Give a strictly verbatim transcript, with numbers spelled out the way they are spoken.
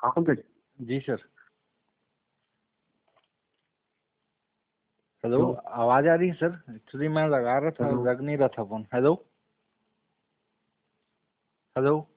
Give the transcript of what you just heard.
हाँ Pankaj ji sir. Hello, hello आवाज़ आ रही है सर? एक्चुअली मैं लगा रहा था, हेलो लग नहीं रहा था फोन। Hello hello